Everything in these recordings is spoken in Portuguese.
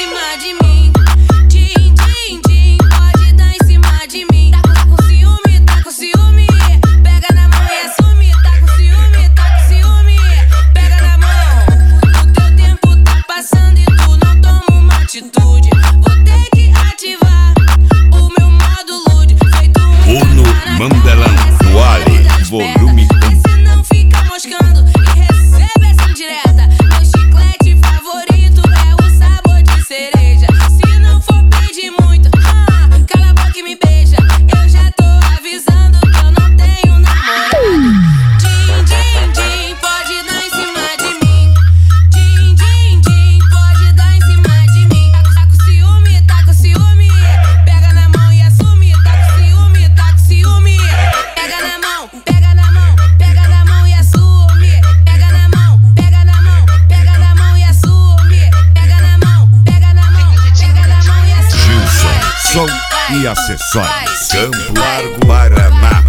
cima de mim. Din, din, din, pode dar em cima de mim. Tá com ciúme, tá com ciúme. Pega na mão e assume. Tá com ciúme, tá com ciúme. Pega na mão. O teu tempo tá passando e tu não toma uma atitude. Vou ter que ativar o meu modo lude. Feito Uno Mandelão, Wally, volume 1. Esse não fica moscando e recebe essa indireta. Meu chiclete favorito é o sabor de cereja. Se não for pedir muito, cala a boca e me beija. Eu já tô avisando que eu não tenho namorado. Din, din, din, pode dar em cima de mim. Din, din, din, pode dar em cima de mim. Tá com ciúme, tá com ciúme. Pega na mão e assume. Tá com ciúme, tá com ciúme. Pega na mão, pega na mão, pega na mão e assume. Pega na mão, pega na mão, pega na mão e assume. Pega na mão, pega na mão, pega na mão e assume. Gilson, som e acessórios, Campo Largo, Paraná.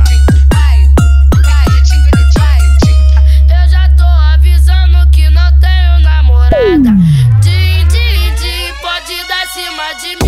Eu já tô avisando que não tenho namorada. Din, din, din, pode dar em cima de mim.